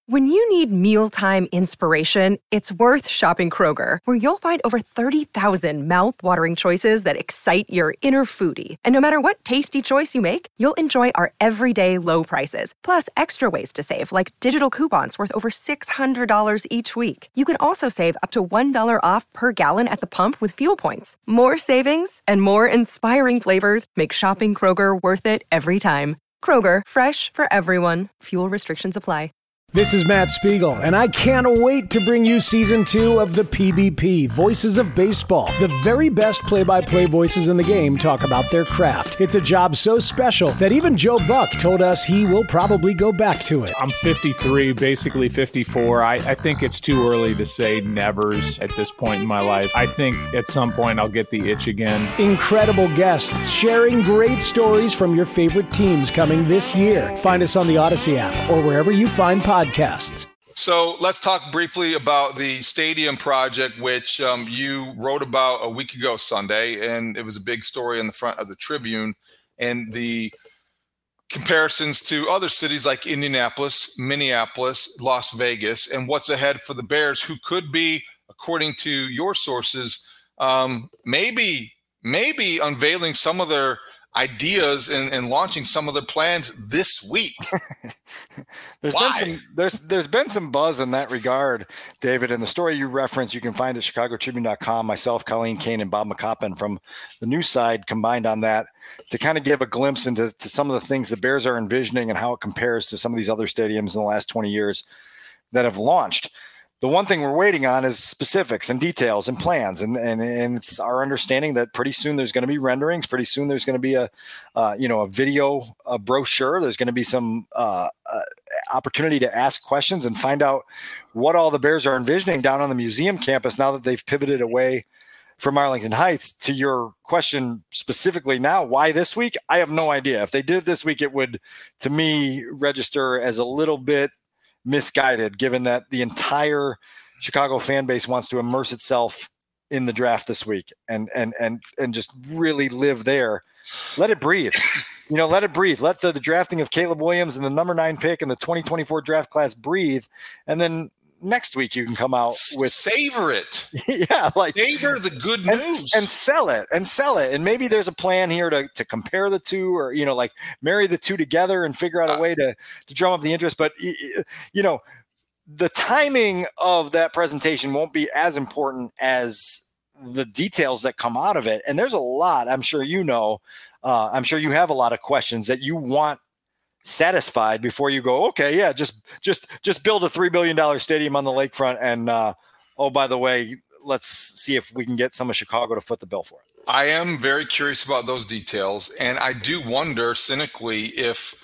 When you need mealtime inspiration, it's worth shopping Kroger, where you'll find over 30,000 mouth-watering choices that excite your inner foodie. And no matter what tasty choice you make, you'll enjoy our everyday low prices, plus extra ways to save, like digital coupons worth over $600 each week. You can also save up to $1 off per gallon at the pump with fuel points. More savings and more inspiring flavors make shopping Kroger worth it every time. Kroger, fresh for everyone. Fuel restrictions apply. This is Matt Spiegel, and I can't wait to bring you Season 2 of the PBP, Voices of Baseball. The very best play-by-play voices in the game talk about their craft. It's a job so special that even Joe Buck told us he will probably go back to it. I'm 53, basically 54. I think it's too early to say nevers at this point in my life. I think at some point I'll get the itch again. Incredible guests sharing great stories from your favorite teams coming this year. Find us on the Odyssey app or wherever you find podcasts. So let's talk briefly about the stadium project, which you wrote about a week ago Sunday, and it was a big story on the front of the Tribune, and the comparisons to other cities like Indianapolis, Minneapolis, Las Vegas, and what's ahead for the Bears, who could be, according to your sources, maybe unveiling some of their ideas and launching some of their plans this week. There's been some buzz in that regard, David. And the story you referenced, you can find at chicagotribune.com. Myself, Colleen Kane, and Bob McCoppin from the news side combined on that to kind of give a glimpse into some of the things the Bears are envisioning and how it compares to some of these other stadiums in the last 20 years that have launched. The one thing we're waiting on is specifics and details and plans. And it's our understanding that pretty soon there's going to be renderings. Pretty soon there's going to be a video, a brochure. There's going to be some opportunity to ask questions and find out what all the Bears are envisioning down on the museum campus now that they've pivoted away from Arlington Heights. To your question specifically now, why this week? I have no idea. If they did it this week, it would, to me, register as a little bit misguided, given that the entire Chicago fan base wants to immerse itself in the draft this week and just really live there. Let it breathe. Let it breathe. Let the drafting of Caleb Williams and the number 9 pick in the 2024 draft class breathe. And then next week you can come out with savor it. Yeah. Savor the good news and sell it. And maybe there's a plan here to compare the two, or, marry the two together and figure out a way to drum up the interest. But, the timing of that presentation won't be as important as the details that come out of it. And there's a lot, I'm sure I'm sure you have a lot of questions that you want satisfied before you go, okay, yeah, just build a $3 billion stadium on the lakefront. And, oh, by the way, let's see if we can get some of Chicago to foot the bill for it. I am very curious about those details. And I do wonder cynically if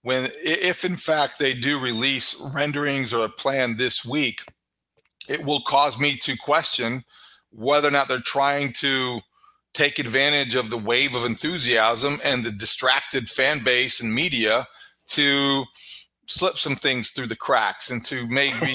in fact they do release renderings or a plan this week, it will cause me to question whether or not they're trying to take advantage of the wave of enthusiasm and the distracted fan base and media to slip some things through the cracks, and to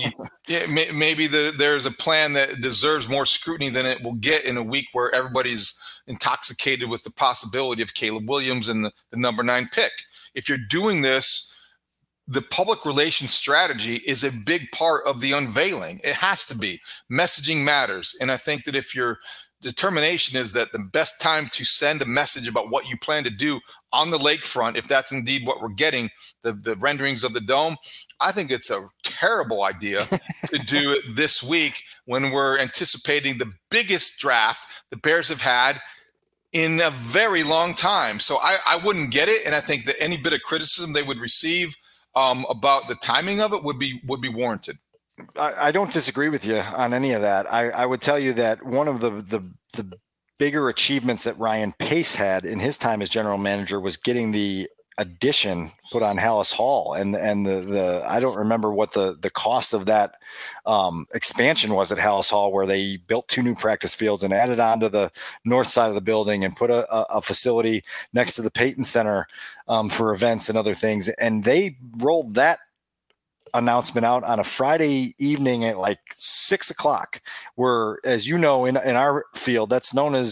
maybe there's a plan that deserves more scrutiny than it will get in a week where everybody's intoxicated with the possibility of Caleb Williams and the number 9 pick. If you're doing this, the public relations strategy is a big part of the unveiling. It has to be. Messaging matters. And I think that if your determination is that the best time to send a message about what you plan to do on the lakefront, if that's indeed what we're getting, the renderings of the dome, I think it's a terrible idea to do it this week when we're anticipating the biggest draft the Bears have had in a very long time. So I wouldn't get it. And I think that any bit of criticism they would receive about the timing of it would be warranted. I don't disagree with you on any of that. I would tell you that one of the bigger achievements that Ryan Pace had in his time as general manager was getting the addition put on Hallis Hall, and the I don't remember what the cost of that expansion was at Hallis Hall, where they built 2 new practice fields and added on to the north side of the building and put a facility next to the Peyton Center for events and other things. And they rolled that announcement out on a Friday evening at like 6:00, where, as you know, in our field, that's known as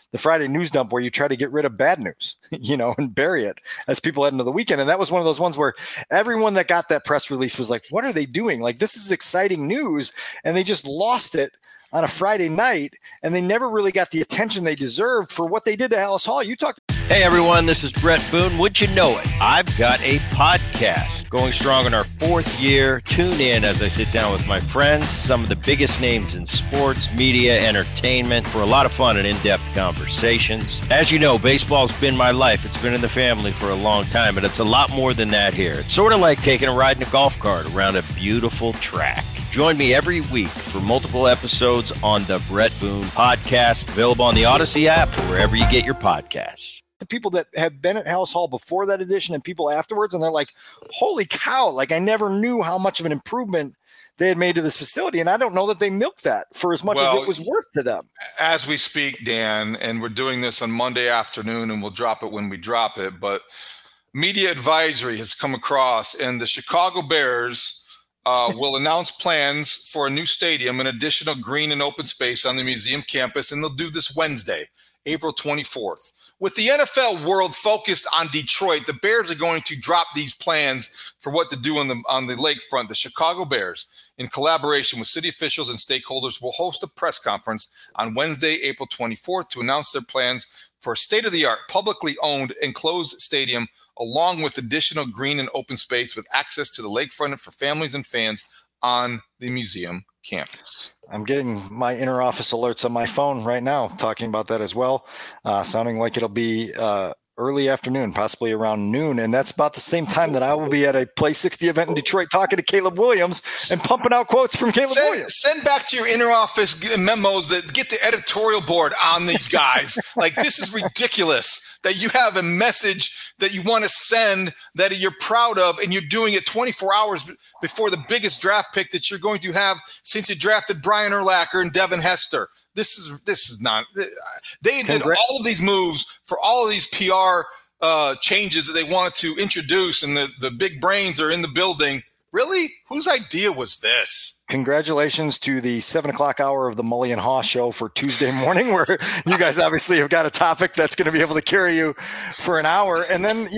the Friday news dump where you try to get rid of bad news, and bury it as people head into the weekend. And that was one of those ones where everyone that got that press release was like, what are they doing? Like, this is exciting news. And they just lost it on a Friday night, and they never really got the attention they deserved for what they did to Halas Hall. Hey everyone, this is Brett Boone. Would you know it? I've got a podcast going strong in our 4th year. Tune in as I sit down with my friends, some of the biggest names in sports, media, entertainment, for a lot of fun and in-depth conversations. As you know, baseball's been my life. It's been in the family for a long time, but it's a lot more than that here. It's sort of like taking a ride in a golf cart around a beautiful track. Join me every week for multiple episodes on the Brett Boone Podcast, available on the Odyssey app or wherever you get your podcasts. The people that have been at Halas Hall before that edition and people afterwards, and they're like, holy cow, like I never knew how much of an improvement they had made to this facility. And I don't know that they milked that for as much as it was worth to them. As we speak, Dan, and we're doing this on Monday afternoon, and we'll drop it when we drop it, but media advisory has come across, and the Chicago Bears will announce plans for a new stadium and additional green and open space on the museum campus, and they'll do this Wednesday, April 24th. With the NFL world focused on Detroit, the Bears are going to drop these plans for what to do on the lakefront. The Chicago Bears, in collaboration with city officials and stakeholders, will host a press conference on Wednesday, April 24th, to announce their plans for a state-of-the-art, publicly owned, enclosed stadium, along with additional green and open space with access to the lakefront for families and fans on the museum campus. I'm getting my inner office alerts on my phone right now talking about that as well, sounding like it'll be early afternoon, possibly around noon. And that's about the same time that I will be at a Play 60 event in Detroit talking to Caleb Williams and pumping out quotes from Caleb Williams. Send back to your inner office memos that get the editorial board on these guys. Like, this is ridiculous that you have a message that you want to send that you're proud of, and you're doing it 24 hours before the biggest draft pick that you're going to have since you drafted Brian Urlacher and Devin Hester. This is not. They did all of these moves for all of these PR changes that they wanted to introduce, and the big brains are in the building. Really? Whose idea was this? Congratulations to the 7:00 hour of the Mully and Haw show for Tuesday morning, where you guys obviously have got a topic that's going to be able to carry you for an hour. And then,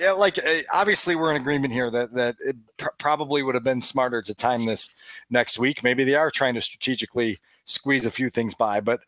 obviously we're in agreement here that it probably would have been smarter to time this next week. Maybe they are trying to strategically squeeze a few things by, but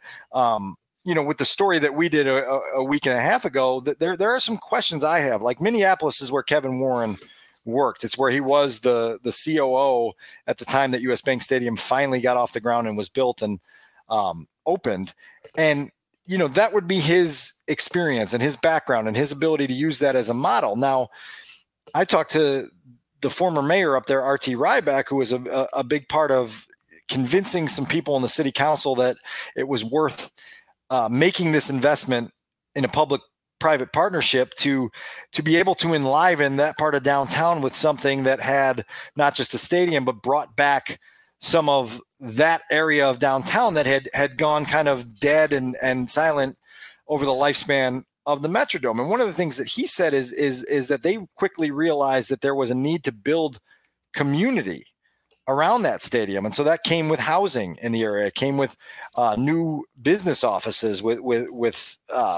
with the story that we did a week and a half ago, there are some questions I have. Like, Minneapolis is where Kevin Warren worked. It's where he was the COO at the time that US Bank Stadium finally got off the ground and was built and opened. And, that would be his experience and his background and his ability to use that as a model. Now, I talked to the former mayor up there, R.T. Ryback, who was a big part of convincing some people in the city council that it was worth making this investment in a public-private partnership to be able to enliven that part of downtown with something that had not just a stadium, but brought back some of that area of downtown that had gone kind of dead and silent over the lifespan of the Metrodome. And one of the things that he said is that they quickly realized that there was a need to build community around that stadium. And so that came with housing in the area. It came with new business offices with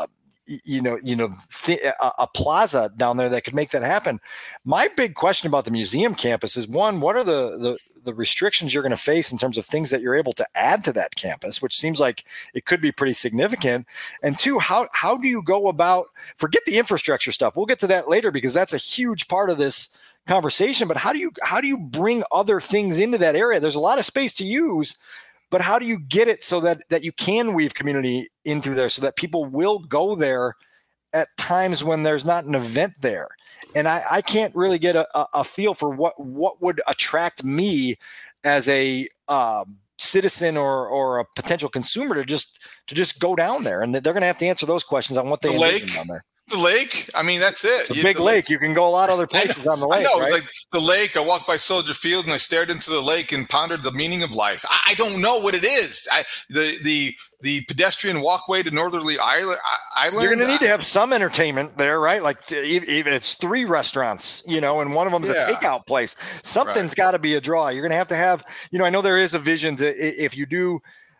a plaza down there that could make that happen. My big question about the museum campus is, one, what are the restrictions you're going to face in terms of things that you're able to add to that campus, which seems like it could be pretty significant. And two, how do you go about, forget the infrastructure stuff. We'll get to that later because that's a huge part of this conversation, but how do you bring other things into that area? There's a lot of space to use, but how do you get it so that you can weave community in through there so that people will go there at times when there's not an event there? And I can't really get a feel for what would attract me as a citizen or a potential consumer to just go down there. And they're going to have to answer those questions on what they envision down there. The lake, I mean, that's it. It's a big lake. You can go a lot of other places on the lake. I know, right? It's like the lake. I walked by Soldier Field and I stared into the lake and pondered the meaning of life. I don't know what it is. The pedestrian walkway to Northerly Island. You're going to need to have some entertainment there, right? Like even it's 3 restaurants, and one of them is a takeout place. Something's got to be a draw. You're going to have, I know there is a vision to, if you do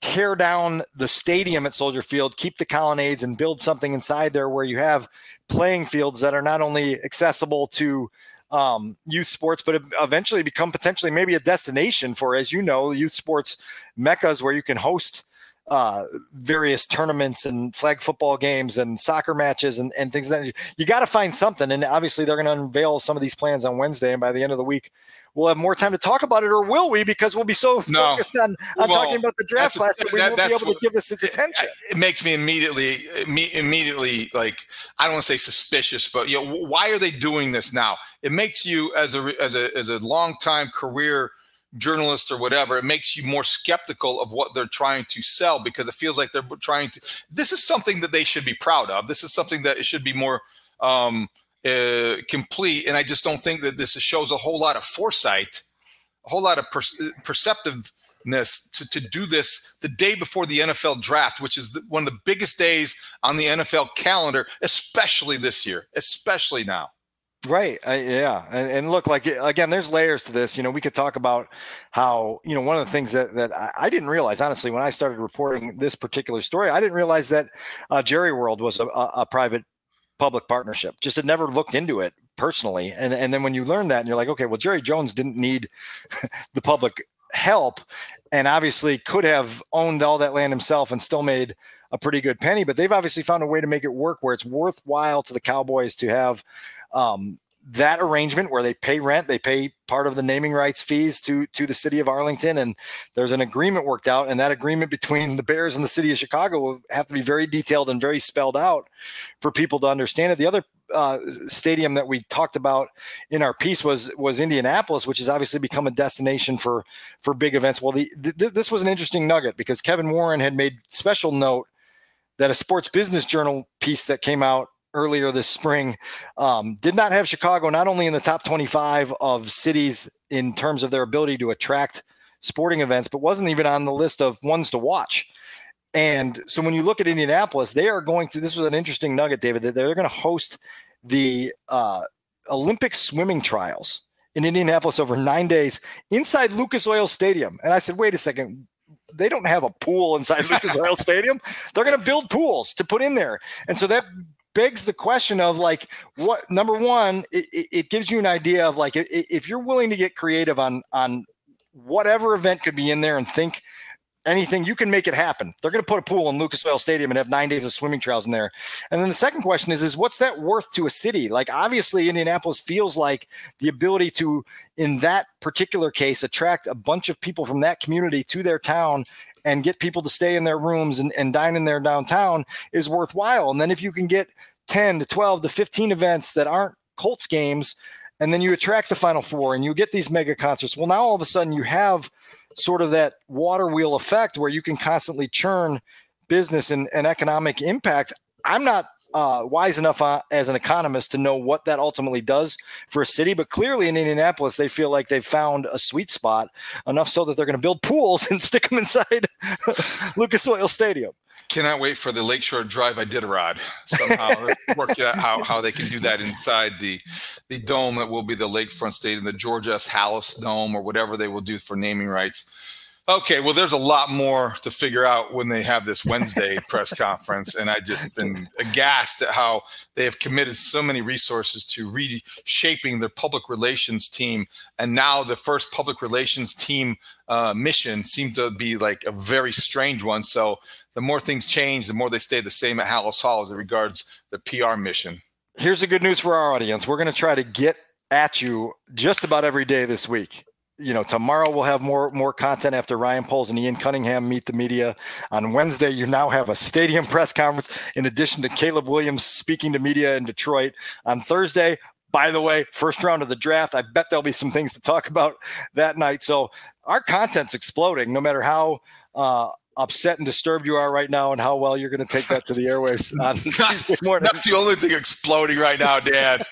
tear down the stadium at Soldier Field, keep the colonnades, and build something inside there where you have playing fields that are not only accessible to youth sports, but eventually become potentially maybe a destination for, as you know, youth sports meccas where you can host various tournaments and flag football games and soccer matches and things like that. You got to find something. And obviously they're going to unveil some of these plans on Wednesday. And by the end of the week, we'll have more time to talk about it, or will we? Because we'll be so focused on talking about the draft class that we won't be able to give this its attention. It makes me immediately like, I don't want to say suspicious, but why are they doing this now? It makes you as a longtime career journalist or whatever, it makes you more skeptical of what they're trying to sell, because it feels like they're trying to. This is something that they should be proud of. This is something that it should be more complete, and I just don't think that this shows a whole lot of foresight, a whole lot of perceptiveness to do this the day before the NFL draft, which is one of the biggest days on the NFL calendar, especially this year, especially now. Right. Yeah. And look, like, again, there's layers to this. We could talk about how, one of the things that I didn't realize, honestly, when I started reporting this particular story, I didn't realize that Jerry World was a private public partnership. Just had never looked into it personally. And then when you learn that and you're like, okay, well, Jerry Jones didn't need the public help and obviously could have owned all that land himself and still made a pretty good penny, but they've obviously found a way to make it work where it's worthwhile to the Cowboys to have that arrangement where they pay rent, they pay part of the naming rights fees to the city of Arlington, and there's an agreement worked out, and that agreement between the Bears and the city of Chicago will have to be very detailed and very spelled out for people to understand it. The other stadium that we talked about in our piece was Indianapolis, which has obviously become a destination for big events. Well, this was an interesting nugget because Kevin Warren had made special note that a Sports Business Journal piece that came out earlier this spring did not have Chicago not only in the top 25 of cities in terms of their ability to attract sporting events, but wasn't even on the list of ones to watch. And so when you look at Indianapolis, they are going to, this was an interesting nugget, David, that they're going to host the Olympic swimming trials in Indianapolis over 9 days inside Lucas Oil Stadium. And I said, wait a second, they don't have a pool inside Lucas Oil Stadium. They're going to build pools to put in there. And so that begs the question of like, what, number one, it gives you an idea of like, if you're willing to get creative on whatever event could be in there and think anything, you can make it happen. They're going to put a pool in Lucas Oil Stadium and have 9 days of swimming trials in there. And then the second question is what's that worth to a city? Like, obviously Indianapolis feels like the ability to, in that particular case, attract a bunch of people from that community to their town and get people to stay in their rooms and dine in their downtown is worthwhile. And then if you can get 10 to 12 to 15 events that aren't Colts games, and then you attract the Final Four and you get these mega concerts, well, now all of a sudden you have sort of that water wheel effect where you can constantly churn business and economic impact. I'm not wise enough as an economist to know what that ultimately does for a city, but clearly in Indianapolis, they feel like they've found a sweet spot enough so that they're going to build pools and stick them inside Lucas Oil Stadium. Cannot wait for the Lakeshore Drive Iditarod. Somehow work out how they can do that inside the dome that will be the Lakefront Stadium, the George S. Halas Dome, or whatever they will do for naming rights. Okay, well, there's a lot more to figure out when they have this Wednesday press conference, and I just am aghast at how they have committed so many resources to reshaping their public relations team, and now the first public relations team mission seems to be like a very strange one. So the more things change, the more they stay the same at Halas Hall as it regards the PR mission. Here's the good news for our audience. We're going to try to get at you just about every day this week. Tomorrow we'll have more content after Ryan Poles and Ian Cunningham meet the media. On Wednesday, you now have a stadium press conference in addition to Caleb Williams speaking to media in Detroit. On Thursday, by the way, first round of the draft, I bet there'll be some things to talk about that night. So our content's exploding, no matter how upset and disturbed you are right now and how well you're going to take that to the airwaves on Tuesday morning. That's the only thing exploding right now, Dan.